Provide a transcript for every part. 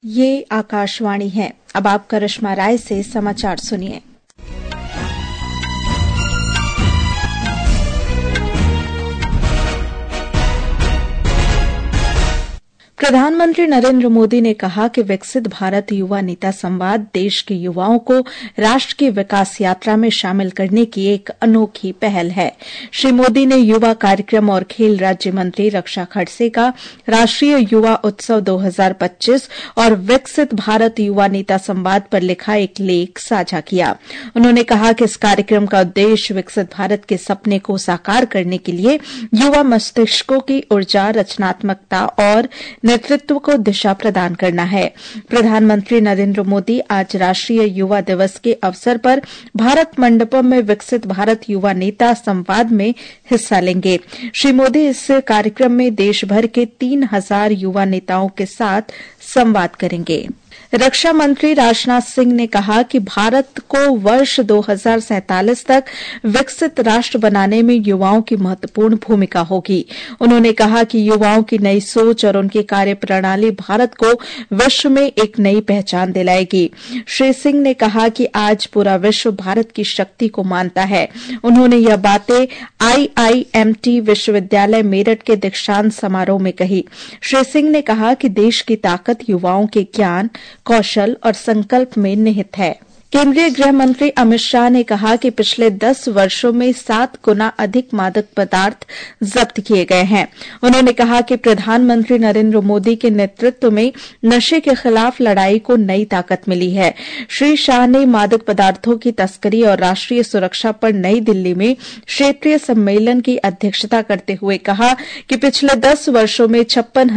ये आकाशवाणी है। अब आप करिश्मा राय से समाचार सुनिए। प्रधानमंत्री नरेंद्र मोदी ने कहा कि विकसित भारत युवा नेता संवाद देश के युवाओं को राष्ट्र की विकास यात्रा में शामिल करने की एक अनोखी पहल है। श्री मोदी ने युवा कार्यक्रम और खेल राज्य मंत्री रक्षा खड़से का राष्ट्रीय युवा उत्सव 2025 और विकसित भारत युवा नेता संवाद पर लिखा एक लेख साझा किया। उन्होंने कहा कि इस कार्यक्रम का उद्देश्य विकसित भारत के सपने को साकार करने के लिए युवा मस्तिष्कों की ऊर्जा, रचनात्मकता और नेतृत्व को दिशा प्रदान करना है। प्रधानमंत्री नरेंद्र मोदी आज राष्ट्रीय युवा दिवस के अवसर पर भारत मंडपम में विकसित भारत युवा नेता संवाद में हिस्सा लेंगे। श्री मोदी इस कार्यक्रम में देश भर के 3000 युवा नेताओं के साथ संवाद करेंगे। रक्षा मंत्री राजनाथ सिंह ने कहा कि भारत को वर्ष 2047 तक विकसित राष्ट्र बनाने में युवाओं की महत्वपूर्ण भूमिका होगी। उन्होंने कहा कि युवाओं की नई सोच और उनकी कार्यप्रणाली भारत को विश्व में एक नई पहचान दिलाएगी। श्री सिंह ने कहा कि आज पूरा विश्व भारत की शक्ति को मानता है। उन्होंने यह बातें IIMT विश्वविद्यालय मेरठ के दीक्षांत समारोह में कही। श्री सिंह ने कहा कि देश की ताकत युवाओं के ज्ञान, कौशल और संकल्प में निहित है। केंद्रीय गृह मंत्री अमित शाह ने कहा कि पिछले 10 वर्षों में 7 गुना अधिक मादक पदार्थ जब्त किए गए हैं। उन्होंने कहा कि प्रधानमंत्री नरेंद्र मोदी के नेतृत्व में नशे के खिलाफ लड़ाई को नई ताकत मिली है। श्री शाह ने मादक पदार्थों की तस्करी और राष्ट्रीय सुरक्षा पर नई दिल्ली में क्षेत्रीय सम्मेलन की अध्यक्षता करते हुए कहा कि पिछले 10 वर्षों में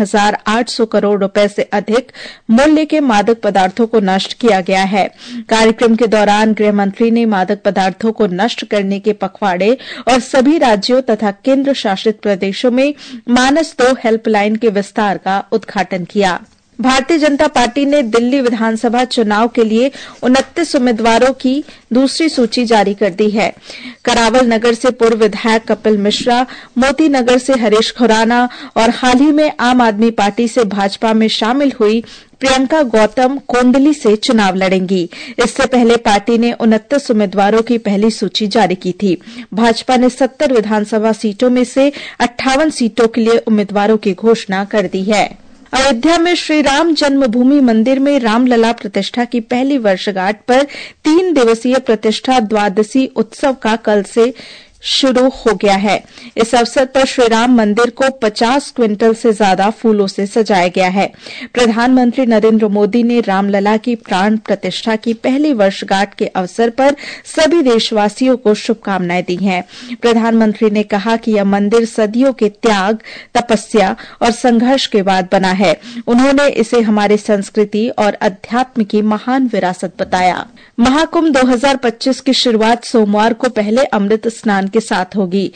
56,800 करोड़ रुपए से अधिक मूल्य के मादक पदार्थों को नष्ट किया गया है। कार्यक्रम के दौरान गृह मंत्री ने मादक पदार्थों को नष्ट करने के पखवाड़े और सभी राज्यों तथा केंद्र शासित प्रदेशों में मानस 2 हेल्पलाइन के विस्तार का उद्घाटन किया। भारतीय जनता पार्टी ने दिल्ली विधानसभा चुनाव के लिए 29 उम्मीदवारों की दूसरी सूची जारी कर दी है। करावल नगर से पूर्व विधायक कपिल मिश्रा, मोती नगर से हरीश खुराना और हाल ही में आम आदमी पार्टी से भाजपा में शामिल हुई प्रियंका गौतम कोंडली से चुनाव लड़ेंगी। इससे पहले पार्टी ने 29 उम्मीदवारों की पहली सूची जारी की थी। भाजपा ने 70 विधानसभा सीटों में से 58 सीटों के लिए उम्मीदवारों की घोषणा कर दी है। अयोध्या में श्री राम जन्मभूमि मंदिर में रामलला प्रतिष्ठा की पहली वर्षगांठ पर 3 दिवसीय प्रतिष्ठा द्वादशी उत्सव का कल से शुरू हो गया है। इस अवसर पर श्री राम मंदिर को 50 क्विंटल से ज्यादा फूलों से सजाया गया है। प्रधानमंत्री नरेंद्र मोदी ने रामलला की प्राण प्रतिष्ठा की पहली वर्षगांठ के अवसर पर सभी देशवासियों को शुभकामनाएं दी हैं। प्रधानमंत्री ने कहा कि यह मंदिर सदियों के त्याग, तपस्या और संघर्ष के बाद बना है। उन्होंने इसे हमारी संस्कृति और अध्यात्म की महान विरासत बताया। महाकुंभ 2025 की शुरुआत सोमवार को पहले अमृत स्नान के साथ होगी।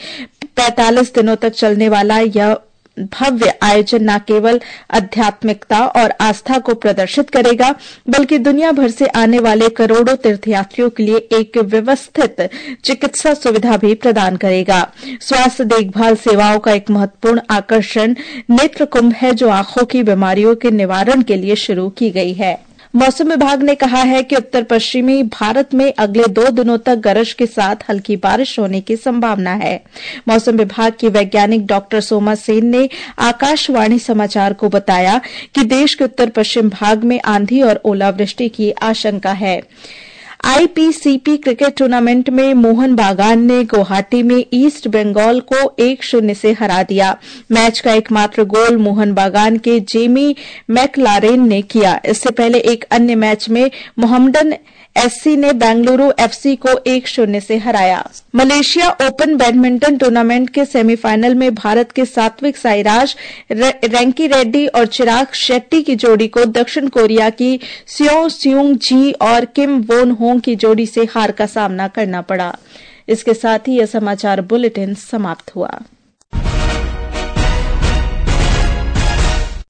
45 दिनों तक चलने वाला यह भव्य आयोजन न केवल आध्यात्मिकता और आस्था को प्रदर्शित करेगा, बल्कि दुनिया भर से आने वाले करोड़ों तीर्थयात्रियों के लिए एक व्यवस्थित चिकित्सा सुविधा भी प्रदान करेगा। स्वास्थ्य देखभाल सेवाओं का एक महत्वपूर्ण आकर्षण नेत्र कुंभ है, जो आंखों की बीमारियों के निवारण के लिए शुरू की गई है। मौसम विभाग ने कहा है कि उत्तर पश्चिमी भारत में अगले 2 दिनों तक गरज के साथ हल्की बारिश होने की संभावना है। मौसम विभाग की वैज्ञानिक डॉक्टर सोमा सेन ने आकाशवाणी समाचार को बताया कि देश के उत्तर पश्चिम भाग में आंधी और ओलावृष्टि की आशंका है। IPCP क्रिकेट टूर्नामेंट में मोहन बागान ने गुवाहाटी में ईस्ट बंगाल को 1-0 से हरा दिया। मैच का एकमात्र गोल मोहन बागान के जेमी मैकलारेन ने किया। इससे पहले एक अन्य मैच में मोहम्मडन SC ने बेंगलुरु FC को 1-0 से हराया। मलेशिया ओपन बैडमिंटन टूर्नामेंट के सेमीफाइनल में भारत के सात्विक साईराज, रैंकी रेड्डी और चिराग शेट्टी की जोड़ी को दक्षिण कोरिया की स्यो स्यूंग जी और किम वोन होंग की जोड़ी से हार का सामना करना पड़ा। इसके साथ ही यह समाचार बुलेटिन समाप्त हुआ।